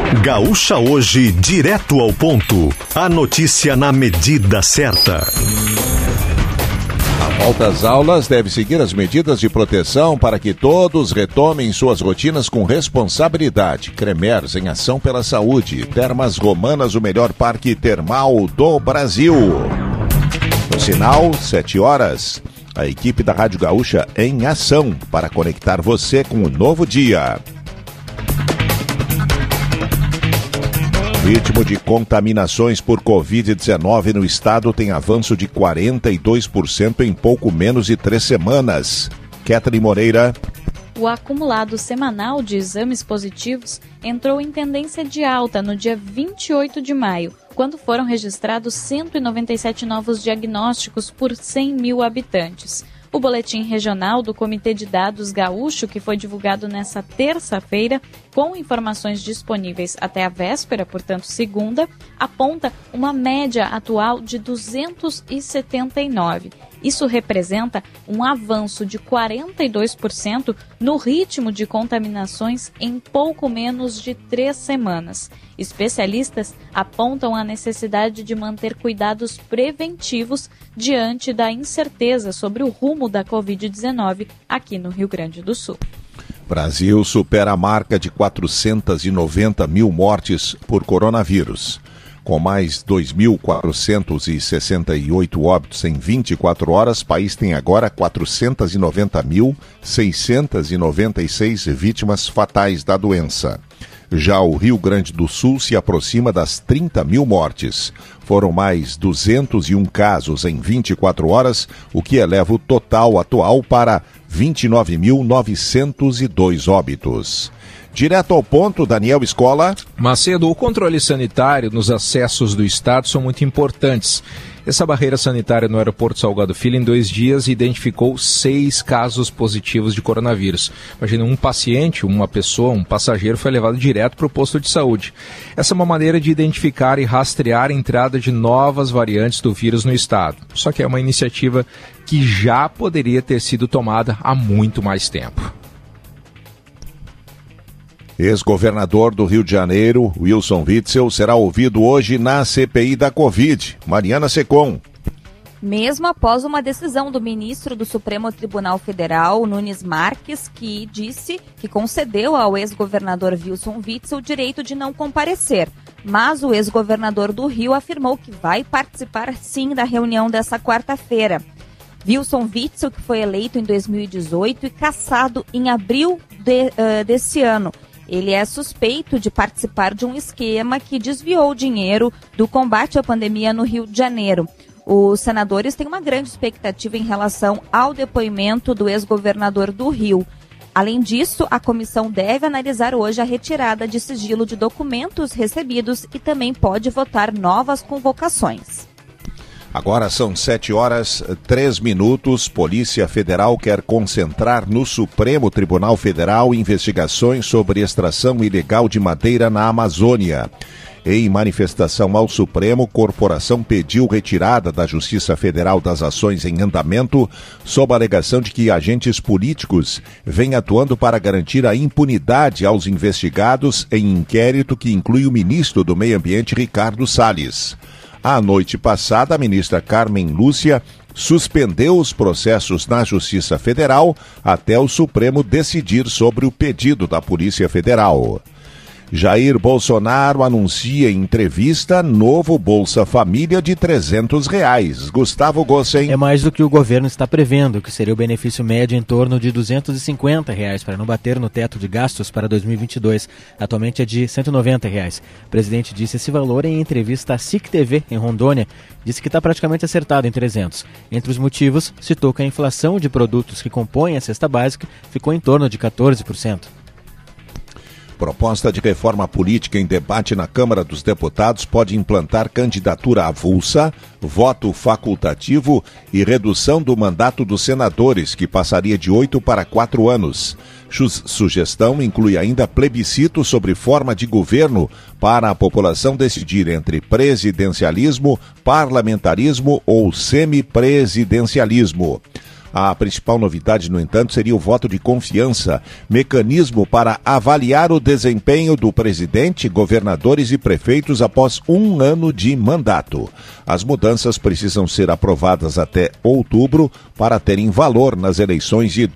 Gaúcha Hoje, direto ao ponto. A notícia na medida certa. A volta às aulas deve seguir as medidas de proteção para que todos retomem suas rotinas com responsabilidade. Cremers, em ação pela saúde. Termas Romanas, o melhor parque termal do Brasil. No sinal, 7 horas. A equipe da Rádio Gaúcha em ação para conectar você com o novo dia. Ritmo de contaminações por Covid-19 no estado tem avanço de 42% em pouco menos de 3 semanas. Ketri Moreira. O acumulado semanal de exames positivos entrou em tendência de alta no dia 28 de maio, quando foram registrados 197 novos diagnósticos por 100 mil habitantes. O boletim regional do Comitê de Dados Gaúcho, que foi divulgado nesta terça-feira, com informações disponíveis até a véspera, portanto segunda, aponta uma média atual de 279. Isso representa um avanço de 42% no ritmo de contaminações em pouco menos de 3 semanas. Especialistas apontam a necessidade de manter cuidados preventivos diante da incerteza sobre o rumo da Covid-19 aqui no Rio Grande do Sul. Brasil supera a marca de 490 mil mortes por coronavírus. Com mais 2.468 óbitos em 24 horas, o país tem agora 490.696 vítimas fatais da doença. Já o Rio Grande do Sul se aproxima das 30 mil mortes. Foram mais 201 casos em 24 horas, o que eleva o total atual para 29.902 óbitos. Direto ao ponto, Daniel Escola. Macedo, o controle sanitário nos acessos do estado são muito importantes. Essa barreira sanitária no aeroporto Salgado Filho, em 2 dias, identificou 6 casos positivos de coronavírus. Imagina, um paciente, uma pessoa, um passageiro foi levado direto para o posto de saúde. Essa é uma maneira de identificar e rastrear a entrada de novas variantes do vírus no estado. Só que é uma iniciativa que já poderia ter sido tomada há muito mais tempo. Ex-governador do Rio de Janeiro, Wilson Witzel, será ouvido hoje na CPI da Covid. Mariana Secom. Mesmo após uma decisão do ministro do Supremo Tribunal Federal, Nunes Marques, que disse que concedeu ao ex-governador Wilson Witzel o direito de não comparecer. Mas o ex-governador do Rio afirmou que vai participar sim da reunião dessa quarta-feira. Wilson Witzel, que foi eleito em 2018 e cassado em abril desse ano. Ele é suspeito de participar de um esquema que desviou dinheiro do combate à pandemia no Rio de Janeiro. Os senadores têm uma grande expectativa em relação ao depoimento do ex-governador do Rio. Além disso, a comissão deve analisar hoje a retirada de sigilo de documentos recebidos e também pode votar novas convocações. Agora são 7 horas, 3 minutos. Polícia Federal quer concentrar no Supremo Tribunal Federal investigações sobre extração ilegal de madeira na Amazônia. Em manifestação ao Supremo, corporação pediu retirada da Justiça Federal das ações em andamento, sob a alegação de que agentes políticos vêm atuando para garantir a impunidade aos investigados em inquérito que inclui o ministro do Meio Ambiente, Ricardo Salles. À noite passada, a ministra Carmen Lúcia suspendeu os processos na Justiça Federal até o Supremo decidir sobre o pedido da Polícia Federal. Jair Bolsonaro anuncia em entrevista novo Bolsa Família de R$300. Gustavo Gossen. É mais do que o governo está prevendo, que seria o benefício médio em torno de R$250, para não bater no teto de gastos para 2022. Atualmente é de R$190. O presidente disse esse valor em entrevista à SIC TV, em Rondônia. Disse que está praticamente acertado em 300. Entre os motivos, citou que a inflação de produtos que compõem a cesta básica ficou em torno de 14%. Proposta de reforma política em debate na Câmara dos Deputados pode implantar candidatura avulsa, voto facultativo e redução do mandato dos senadores, que passaria de 8 para 4 anos. Sugestão inclui ainda plebiscito sobre forma de governo para a população decidir entre presidencialismo, parlamentarismo ou semipresidencialismo. A principal novidade, no entanto, seria o voto de confiança, mecanismo para avaliar o desempenho do presidente, governadores e prefeitos após um ano de mandato. As mudanças precisam ser aprovadas até outubro para terem valor nas eleições de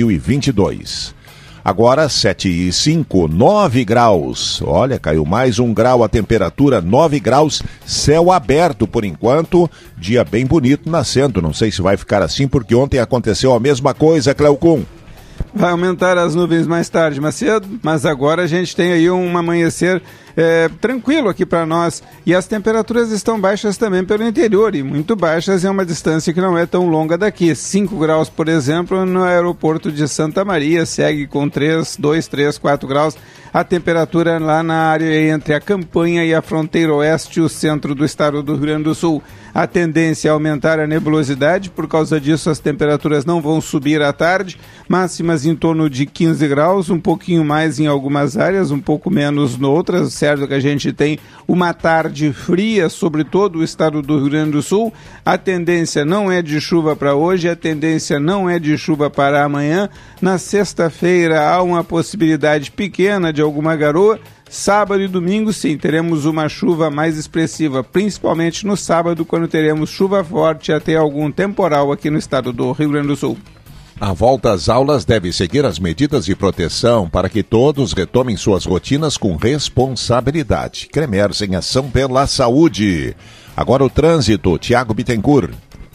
2022. Agora 7h05, 9 graus. Olha, caiu mais 1 grau a temperatura, 9 graus, céu aberto por enquanto. Dia bem bonito nascendo. Não sei se vai ficar assim, porque ontem aconteceu a mesma coisa, Cleocum. Vai aumentar as nuvens mais tarde, mais cedo, mas agora a gente tem aí um amanhecer tranquilo aqui para nós. E as temperaturas estão baixas também pelo interior, e muito baixas, é uma distância que não é tão longa daqui. 5 graus, por exemplo, no aeroporto de Santa Maria, segue com 2, 3, 4 graus. A temperatura lá na área entre a Campanha e a fronteira oeste, o centro do estado do Rio Grande do Sul. A tendência é aumentar a nebulosidade, por causa disso as temperaturas não vão subir à tarde, máximas em torno de 15 graus, um pouquinho mais em algumas áreas, um pouco menos em outras, certo que a gente tem uma tarde fria sobre todo o estado do Rio Grande do Sul. A tendência não é de chuva para hoje, a tendência não é de chuva para amanhã. Na sexta-feira há uma possibilidade pequena de alguma garoa. Sábado e domingo, sim, teremos uma chuva mais expressiva, principalmente no sábado, quando teremos chuva forte até algum temporal aqui no estado do Rio Grande do Sul. A volta às aulas deve seguir as medidas de proteção para que todos retomem suas rotinas com responsabilidade. Cremers em ação pela saúde. Agora o trânsito, Tiago Bittencourt.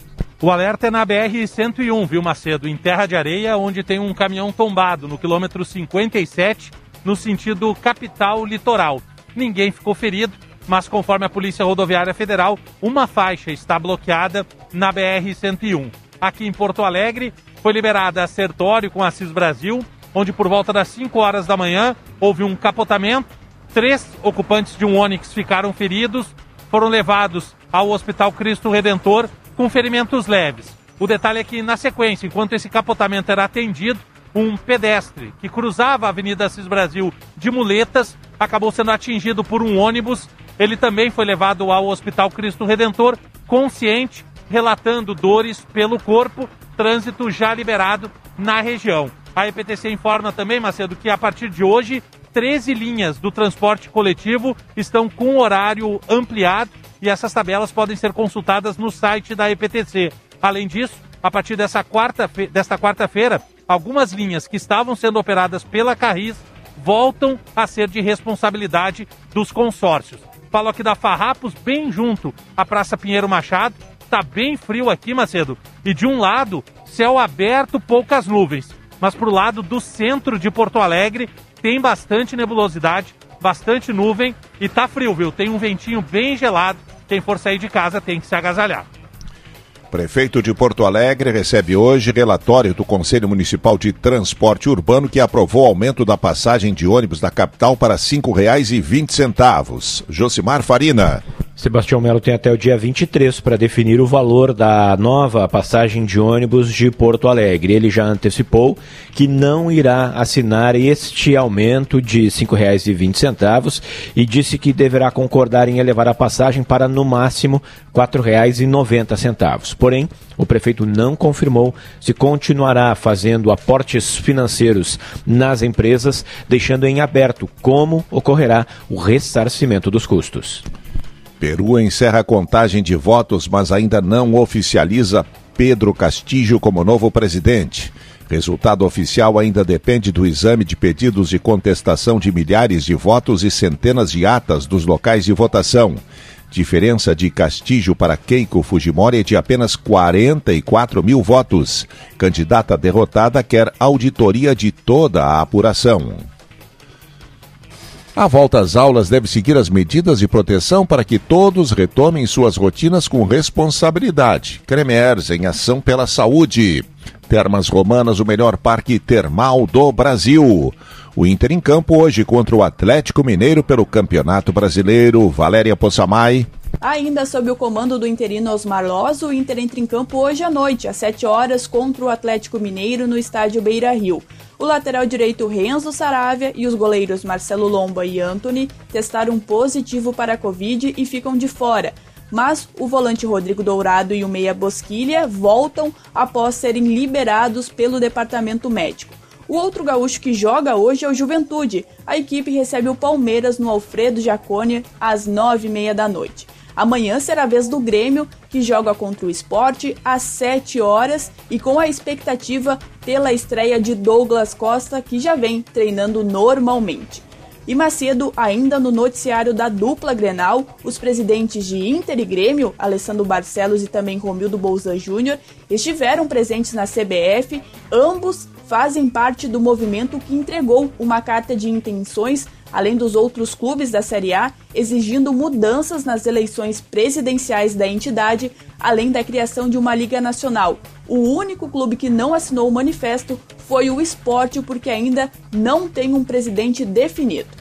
O alerta é na BR-101, viu, Macedo? Em Terra de Areia, onde tem um caminhão tombado no quilômetro 57, no sentido capital-litoral. Ninguém ficou ferido, mas conforme a Polícia Rodoviária Federal, uma faixa está bloqueada na BR-101. Aqui em Porto Alegre, foi liberada a Sertório com a Assis Brasil, onde por volta das 5 horas da manhã houve um capotamento. 3 ocupantes de um Onix ficaram feridos, foram levados ao Hospital Cristo Redentor com ferimentos leves. O detalhe é que, na sequência, enquanto esse capotamento era atendido, um pedestre que cruzava a Avenida Assis Brasil de muletas acabou sendo atingido por um ônibus. Ele também foi levado ao Hospital Cristo Redentor, consciente, relatando dores pelo corpo, trânsito já liberado na região. A EPTC informa também, Macedo, que a partir de hoje, 13 linhas do transporte coletivo estão com horário ampliado e essas tabelas podem ser consultadas no site da EPTC. Além disso, a partir desta quarta-feira, algumas linhas que estavam sendo operadas pela Carris voltam a ser de responsabilidade dos consórcios. Falo aqui da Farrapos, bem junto à Praça Pinheiro Machado. Está bem frio aqui, Macedo. E de um lado, céu aberto, poucas nuvens. Mas para o lado do centro de Porto Alegre, tem bastante nebulosidade, bastante nuvem e tá frio, viu? Tem um ventinho bem gelado. Quem for sair de casa tem que se agasalhar. Prefeito de Porto Alegre recebe hoje relatório do Conselho Municipal de Transporte Urbano que aprovou o aumento da passagem de ônibus da capital para R$ 5,20. Josimar Farina. Sebastião Melo tem até o dia 23 para definir o valor da nova passagem de ônibus de Porto Alegre. Ele já antecipou que não irá assinar este aumento de R$ 5,20 e disse que deverá concordar em elevar a passagem para, no máximo, R$ 4,90. Porém, o prefeito não confirmou se continuará fazendo aportes financeiros nas empresas, deixando em aberto como ocorrerá o ressarcimento dos custos. Peru encerra a contagem de votos, mas ainda não oficializa Pedro Castillo como novo presidente. Resultado oficial ainda depende do exame de pedidos de contestação de milhares de votos e centenas de atas dos locais de votação. Diferença de Castillo para Keiko Fujimori é de apenas 44 mil votos. Candidata derrotada quer auditoria de toda a apuração. A volta às aulas deve seguir as medidas de proteção para que todos retomem suas rotinas com responsabilidade. Cremers em ação pela saúde. Termas Romanas, o melhor parque termal do Brasil. O Inter em campo hoje contra o Atlético Mineiro pelo Campeonato Brasileiro. Valéria Possamay. Ainda sob o comando do interino Osmar Loz, o Inter entra em campo hoje à noite, às 7 horas, contra o Atlético Mineiro no estádio Beira-Rio. O lateral direito Renzo Saravia e os goleiros Marcelo Lomba e Antony testaram positivo para a Covid e ficam de fora. mas o volante Rodrigo Dourado e o meia Bosquilha voltam após serem liberados pelo departamento médico. O outro gaúcho que joga hoje é o Juventude. A equipe recebe o Palmeiras no Alfredo Jaconi às 9h30 da noite. Amanhã será a vez do Grêmio, que joga contra o Sport às 7 horas e com a expectativa pela estreia de Douglas Costa, que já vem treinando normalmente. E mais cedo, ainda no noticiário da dupla Grenal, os presidentes de Inter e Grêmio, Alessandro Barcelos e também Romildo Bolzan Júnior, estiveram presentes na CBF. Ambos fazem parte do movimento que entregou uma carta de intenções, além dos outros clubes da Série A, exigindo mudanças nas eleições presidenciais da entidade, além da criação de uma Liga Nacional. O único clube que não assinou o manifesto foi o Sport, porque ainda não tem um presidente definido.